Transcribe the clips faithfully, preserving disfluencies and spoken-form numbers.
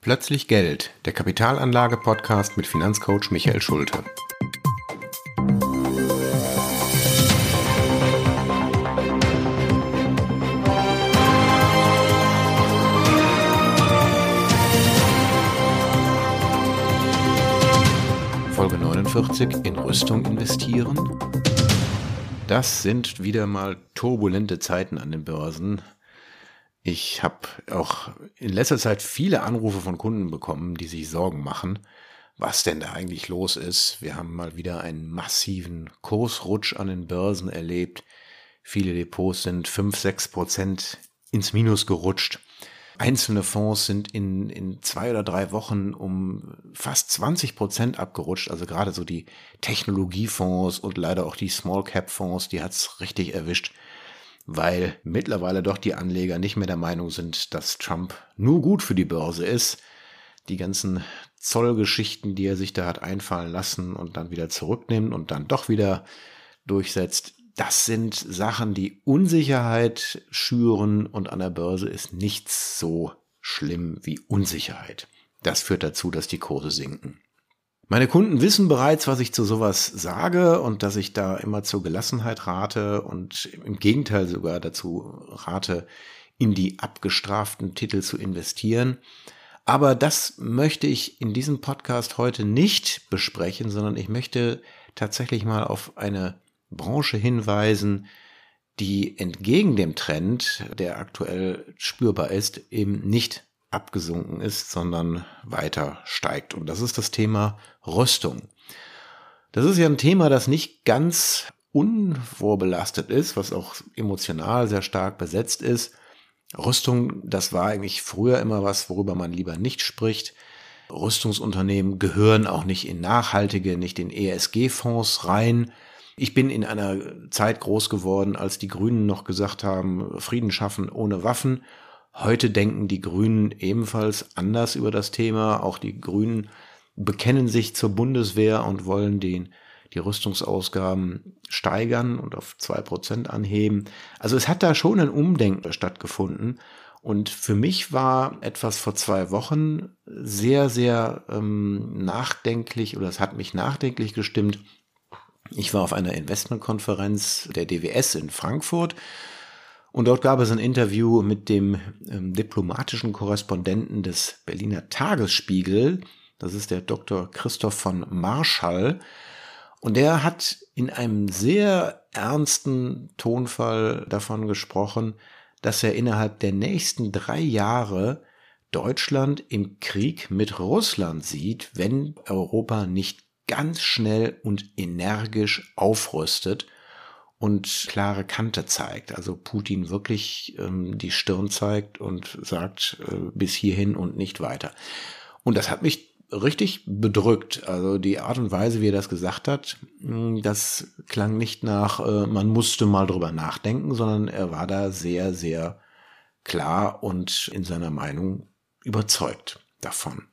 Plötzlich Geld, der Kapitalanlage-Podcast mit Finanzcoach Michael Schulte. Folge neunundvierzig: In Rüstung investieren. Das sind wieder mal turbulente Zeiten an den Börsen. Ich habe auch in letzter Zeit viele Anrufe von Kunden bekommen, die sich Sorgen machen, was denn da eigentlich los ist. Wir haben mal wieder einen massiven Kursrutsch an den Börsen erlebt. Viele Depots sind fünf, sechs Prozent ins Minus gerutscht. Einzelne Fonds sind in, in zwei oder drei Wochen um fast zwanzig Prozent abgerutscht. Also gerade so die Technologiefonds und leider auch die Small-Cap-Fonds, die hat's richtig erwischt, weil mittlerweile doch die Anleger nicht mehr der Meinung sind, dass Trump nur gut für die Börse ist. Die ganzen Zollgeschichten, die er sich da hat einfallen lassen und dann wieder zurücknimmt und dann doch wieder durchsetzt, das sind Sachen, die Unsicherheit schüren, und an der Börse ist nichts so schlimm wie Unsicherheit. Das führt dazu, dass die Kurse sinken. Meine Kunden wissen bereits, was ich zu sowas sage und dass ich da immer zur Gelassenheit rate und im Gegenteil sogar dazu rate, in die abgestraften Titel zu investieren. Aber das möchte ich in diesem Podcast heute nicht besprechen, sondern ich möchte tatsächlich mal auf eine Branche hinweisen, die entgegen dem Trend, der aktuell spürbar ist, eben nicht abgesunken ist, sondern weiter steigt. Und das ist das Thema Rüstung. Das ist ja ein Thema, das nicht ganz unvorbelastet ist, was auch emotional sehr stark besetzt ist. Rüstung, das war eigentlich früher immer was, worüber man lieber nicht spricht. Rüstungsunternehmen gehören auch nicht in nachhaltige, nicht in E S G-Fonds rein. Ich bin in einer Zeit groß geworden, als die Grünen noch gesagt haben, Frieden schaffen ohne Waffen. Heute denken die Grünen ebenfalls anders über das Thema. Auch die Grünen bekennen sich zur Bundeswehr und wollen den, die Rüstungsausgaben steigern und auf zwei Prozent anheben. Also es hat da schon ein Umdenken stattgefunden. Und für mich war etwas vor zwei Wochen sehr, sehr ähm, nachdenklich, oder es hat mich nachdenklich gestimmt. Ich war auf einer Investmentkonferenz der D W S in Frankfurt. Und dort gab es ein Interview mit dem ähm, diplomatischen Korrespondenten des Berliner Tagesspiegel. Das ist der Doktor Christoph von Marschall. Und der hat in einem sehr ernsten Tonfall davon gesprochen, dass er innerhalb der nächsten drei Jahre Deutschland im Krieg mit Russland sieht, wenn Europa nicht ganz schnell und energisch aufrüstet und klare Kante zeigt, also Putin wirklich ähm, die Stirn zeigt und sagt, äh, bis hierhin und nicht weiter. Und das hat mich richtig bedrückt. Also die Art und Weise, wie er das gesagt hat, mh, das klang nicht nach, äh, man musste mal drüber nachdenken, sondern er war da sehr, sehr klar und in seiner Meinung überzeugt davon.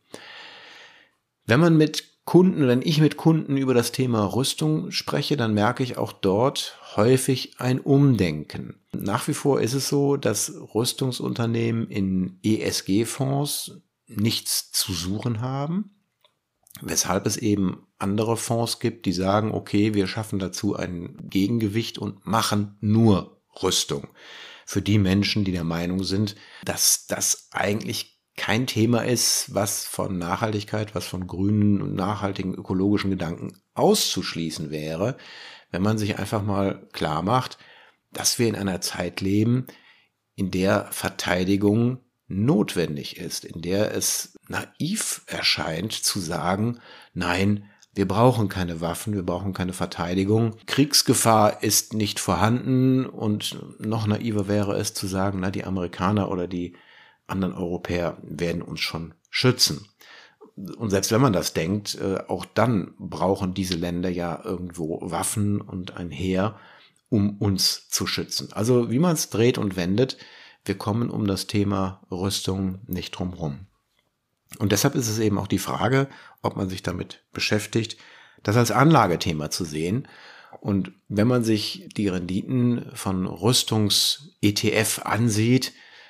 Wenn man mit Kunden, wenn ich mit Kunden über das Thema Rüstung spreche, dann merke ich auch dort häufig ein Umdenken. Nach wie vor ist es so, dass Rüstungsunternehmen in E S G-Fonds nichts zu suchen haben, weshalb es eben andere Fonds gibt, die sagen, okay, wir schaffen dazu ein Gegengewicht und machen nur Rüstung. Für die Menschen, die der Meinung sind, dass das eigentlich kein Thema ist, was von Nachhaltigkeit, was von grünen und nachhaltigen ökologischen Gedanken auszuschließen wäre, wenn man sich einfach mal klar macht, dass wir in einer Zeit leben, in der Verteidigung notwendig ist, in der es naiv erscheint zu sagen, nein, wir brauchen keine Waffen, wir brauchen keine Verteidigung, Kriegsgefahr ist nicht vorhanden, und noch naiver wäre es zu sagen, na, die Amerikaner oder die anderen Europäer werden uns schon schützen. Und selbst wenn man das denkt, auch dann brauchen diese Länder ja irgendwo Waffen und ein Heer, um uns zu schützen. Also wie man es dreht und wendet, wir kommen um das Thema Rüstung nicht drum rum. Und deshalb ist es eben auch die Frage, ob man sich damit beschäftigt, das als Anlagethema zu sehen. Und wenn man sich die Renditen von Rüstungs-E T F ansieht,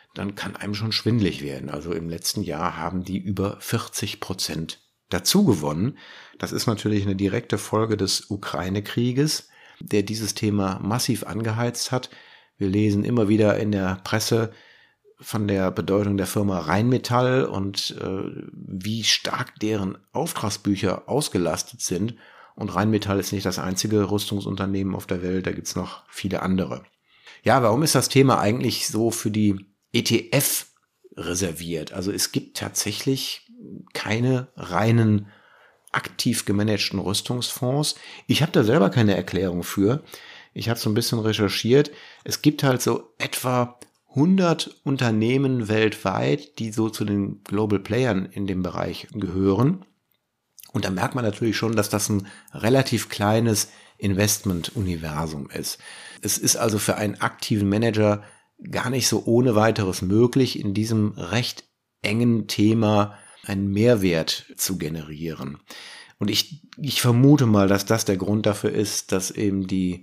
dann kann einem schon schwindelig werden. Also im letzten Jahr haben die über vierzig Prozent dazu gewonnen. Das ist natürlich eine direkte Folge des Ukraine-Krieges, der dieses Thema massiv angeheizt hat. Wir lesen immer wieder in der Presse von der Bedeutung der Firma Rheinmetall und äh, wie stark deren Auftragsbücher ausgelastet sind. Und Rheinmetall ist nicht das einzige Rüstungsunternehmen auf der Welt, da gibt's noch viele andere. Ja, warum ist das Thema eigentlich so für die E T F reserviert? Also es gibt tatsächlich keine reinen aktiv gemanagten Rüstungsfonds. Ich habe da selber keine Erklärung für. Ich habe so ein bisschen recherchiert. Es gibt halt so etwa hundert Unternehmen weltweit, die so zu den Global Playern in dem Bereich gehören. Und da merkt man natürlich schon, dass das ein relativ kleines Investment-Universum ist. Es ist also für einen aktiven Manager gar nicht so ohne weiteres möglich, in diesem recht engen Thema einen Mehrwert zu generieren. Und ich, ich vermute mal, dass das der Grund dafür ist, dass eben die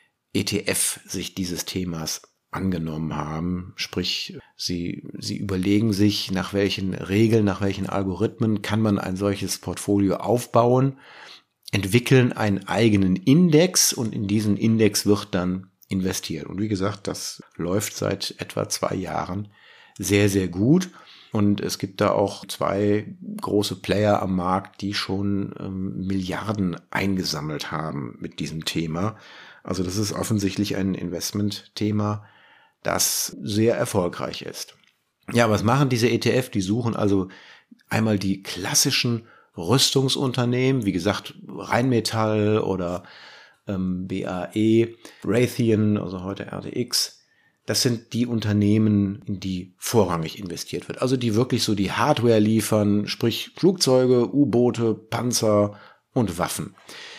E T F sich dieses Themas angenommen haben. Sprich, sie, sie überlegen sich, nach welchen Regeln, nach welchen Algorithmen kann man ein solches Portfolio aufbauen, entwickeln einen eigenen Index und in diesen Index wird dann investiert. Und wie gesagt, das läuft seit etwa zwei Jahren sehr, sehr gut. Und es gibt da auch zwei große Player am Markt, die schon ähm, Milliarden eingesammelt haben mit diesem Thema. Also das ist offensichtlich ein Investmentthema, das sehr erfolgreich ist. Ja, was machen diese E T F? Die suchen also einmal die klassischen Rüstungsunternehmen, wie gesagt, Rheinmetall oder ähm, B A E, Raytheon, also heute R D X. Das sind die Unternehmen, in die vorrangig investiert wird. Also die wirklich so die Hardware liefern, sprich Flugzeuge, U-Boote, Panzer und Waffen.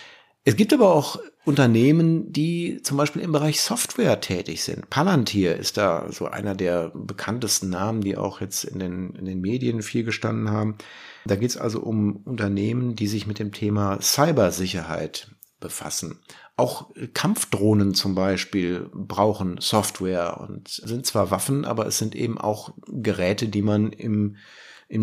Es gibt aber auch Unternehmen, die zum Beispiel im Bereich Software tätig sind. Palantir ist da so einer der bekanntesten Namen, die auch jetzt in den, in den Medien viel gestanden haben. Da geht es also um Unternehmen, die sich mit dem Thema Cybersicherheit befassen. Auch Kampfdrohnen zum Beispiel brauchen Software und sind zwar Waffen, aber es sind eben auch Geräte, die man im, im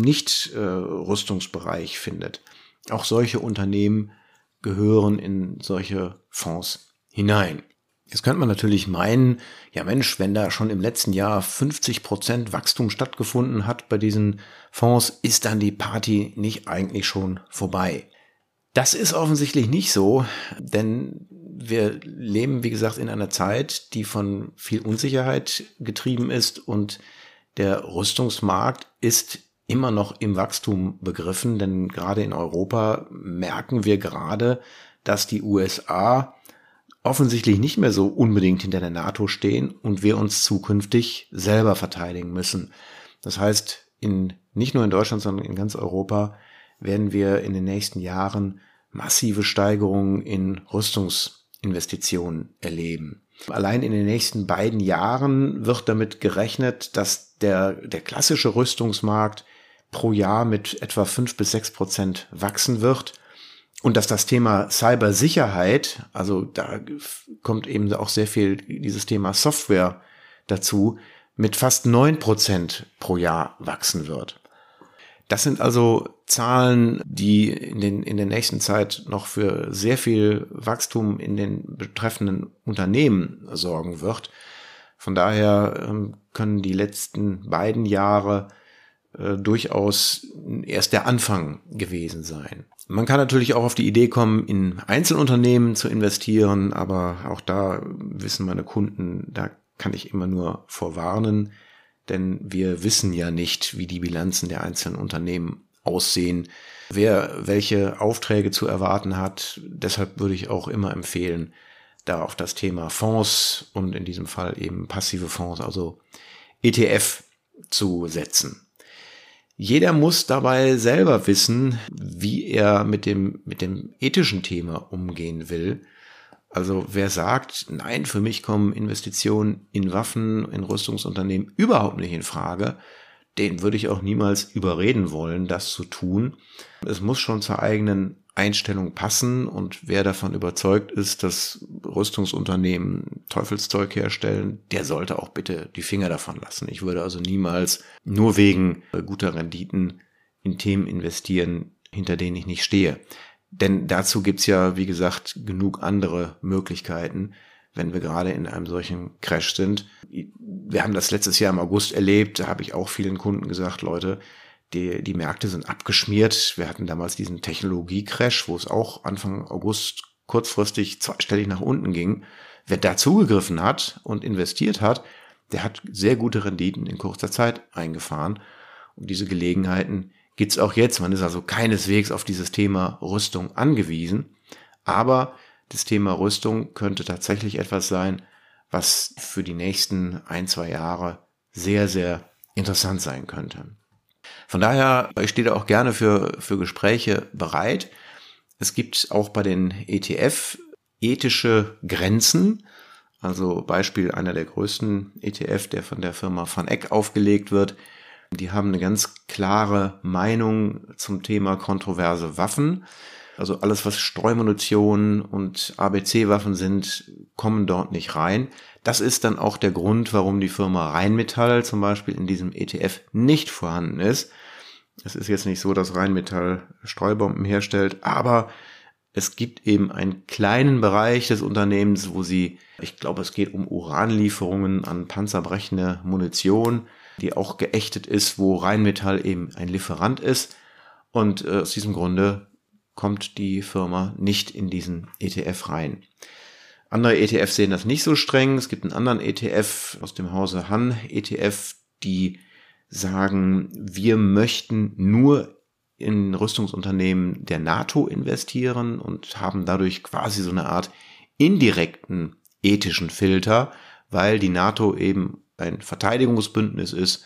Nicht-Rüstungsbereich findet. Auch solche Unternehmen gehören in solche Fonds hinein. Jetzt könnte man natürlich meinen, ja Mensch, wenn da schon im letzten Jahr fünfzig Prozent Wachstum stattgefunden hat bei diesen Fonds, ist dann die Party nicht eigentlich schon vorbei? Das ist offensichtlich nicht so, denn wir leben, wie gesagt, in einer Zeit, die von viel Unsicherheit getrieben ist und der Rüstungsmarkt ist immer noch im Wachstum begriffen, denn gerade in Europa merken wir gerade, dass die U S A offensichtlich nicht mehr so unbedingt hinter der NATO stehen und wir uns zukünftig selber verteidigen müssen. Das heißt, in, nicht nur in Deutschland, sondern in ganz Europa werden wir in den nächsten Jahren massive Steigerungen in Rüstungsinvestitionen erleben. Allein in den nächsten beiden Jahren wird damit gerechnet, dass der, der klassische Rüstungsmarkt pro Jahr mit etwa fünf bis sechs Prozent wachsen wird und dass das Thema Cybersicherheit, also da kommt eben auch sehr viel dieses Thema Software dazu, mit fast neun Prozent pro Jahr wachsen wird. Das sind also Zahlen, die in den, in der nächsten Zeit noch für sehr viel Wachstum in den betreffenden Unternehmen sorgen wird. Von daher ähm, können die letzten beiden Jahre äh, durchaus erst der Anfang gewesen sein. Man kann natürlich auch auf die Idee kommen, in Einzelunternehmen zu investieren, aber auch da wissen meine Kunden, da kann ich immer nur vorwarnen, denn wir wissen ja nicht, wie die Bilanzen der einzelnen Unternehmen aussehen, wer welche Aufträge zu erwarten hat. Deshalb würde ich auch immer empfehlen, da auf das Thema Fonds und in diesem Fall eben passive Fonds, also E T F, zu setzen. Jeder muss dabei selber wissen, wie er mit dem, mit dem ethischen Thema umgehen will. Also wer sagt, nein, für mich kommen Investitionen in Waffen, in Rüstungsunternehmen überhaupt nicht in Frage, den würde ich auch niemals überreden wollen, das zu tun. Es muss schon zur eigenen Einstellung passen und wer davon überzeugt ist, dass Rüstungsunternehmen Teufelszeug herstellen, der sollte auch bitte die Finger davon lassen. Ich würde also niemals nur wegen guter Renditen in Themen investieren, hinter denen ich nicht stehe. Denn dazu gibt's ja, wie gesagt, genug andere Möglichkeiten, wenn wir gerade in einem solchen Crash sind. Wir haben das letztes Jahr im August erlebt, da habe ich auch vielen Kunden gesagt, Leute, Die, die Märkte sind abgeschmiert. Wir hatten damals diesen Technologie-Crash, wo es auch Anfang August kurzfristig zweistellig nach unten ging. Wer da zugegriffen hat und investiert hat, der hat sehr gute Renditen in kurzer Zeit eingefahren. Und diese Gelegenheiten gibt's auch jetzt. Man ist also keineswegs auf dieses Thema Rüstung angewiesen. Aber das Thema Rüstung könnte tatsächlich etwas sein, was für die nächsten ein, zwei Jahre sehr, sehr interessant sein könnte. Von daher, ich stehe da auch gerne für, für Gespräche bereit. Es gibt auch bei den E T F ethische Grenzen. Also Beispiel einer der größten E T F, der von der Firma Van Eck aufgelegt wird. Die haben eine ganz klare Meinung zum Thema kontroverse Waffen. Also alles, was Streumunition und A B C-Waffen sind, kommen dort nicht rein. Das ist dann auch der Grund, warum die Firma Rheinmetall zum Beispiel in diesem E T F nicht vorhanden ist. Es ist jetzt nicht so, dass Rheinmetall Streubomben herstellt, aber es gibt eben einen kleinen Bereich des Unternehmens, wo sie, ich glaube, es geht um Uranlieferungen an panzerbrechende Munition, die auch geächtet ist, wo Rheinmetall eben ein Lieferant ist. Und äh, aus diesem Grunde kommt die Firma nicht in diesen E T F rein. Andere E T Fs sehen das nicht so streng. Es gibt einen anderen E T F aus dem Hause Han E T F, die sagen, wir möchten nur in Rüstungsunternehmen der NATO investieren und haben dadurch quasi so eine Art indirekten ethischen Filter, weil die NATO eben ein Verteidigungsbündnis ist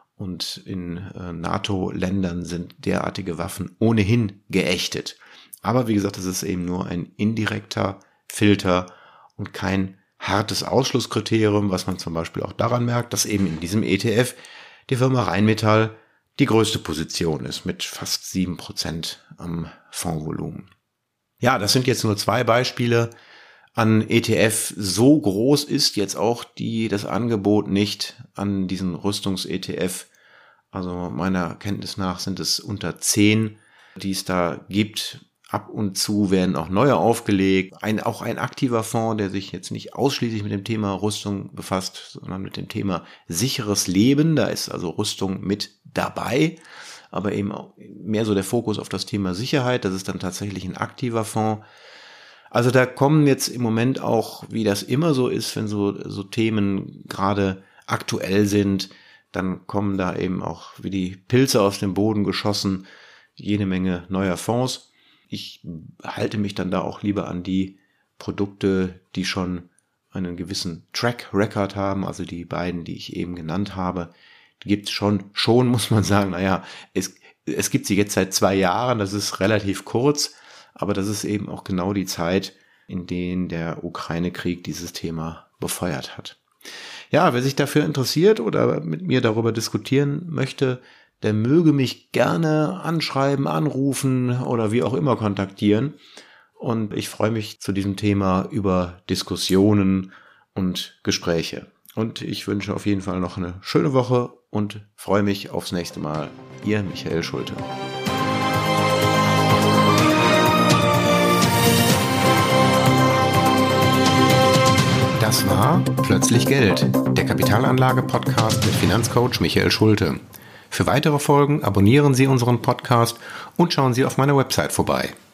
und in äh, NATO-Ländern sind derartige Waffen ohnehin geächtet. Aber wie gesagt, das ist eben nur ein indirekter Filter und kein hartes Ausschlusskriterium, was man zum Beispiel auch daran merkt, dass eben in diesem E T F die Firma Rheinmetall die größte Position ist mit fast sieben Prozent am Fondsvolumen. Ja, das sind jetzt nur zwei Beispiele an E T F. So groß ist jetzt auch die, das Angebot nicht an diesen Rüstungs-E T F. Also meiner Kenntnis nach sind es unter zehn, die es da gibt. Ab und zu werden auch neue aufgelegt. Ein, auch ein aktiver Fonds, der sich jetzt nicht ausschließlich mit dem Thema Rüstung befasst, sondern mit dem Thema sicheres Leben. Da ist also Rüstung mit dabei, aber eben auch mehr so der Fokus auf das Thema Sicherheit. Das ist dann tatsächlich ein aktiver Fonds. Also da kommen jetzt im Moment auch, wie das immer so ist, wenn so, so Themen gerade aktuell sind, dann kommen da eben auch wie die Pilze aus dem Boden geschossen jede Menge neuer Fonds. Ich halte mich dann da auch lieber an die Produkte, die schon einen gewissen Track Record haben, also die beiden, die ich eben genannt habe. Die gibt es schon, schon muss man sagen, naja, es, es gibt sie jetzt seit zwei Jahren, das ist relativ kurz, aber das ist eben auch genau die Zeit, in der der Ukraine-Krieg dieses Thema befeuert hat. Ja, wer sich dafür interessiert oder mit mir darüber diskutieren möchte, der möge mich gerne anschreiben, anrufen oder wie auch immer kontaktieren. Und ich freue mich zu diesem Thema über Diskussionen und Gespräche. Und ich wünsche auf jeden Fall noch eine schöne Woche und freue mich aufs nächste Mal. Ihr Michael Schulte. Das war Plötzlich Geld, der Kapitalanlage-Podcast mit Finanzcoach Michael Schulte. Für weitere Folgen abonnieren Sie unseren Podcast und schauen Sie auf meiner Website vorbei.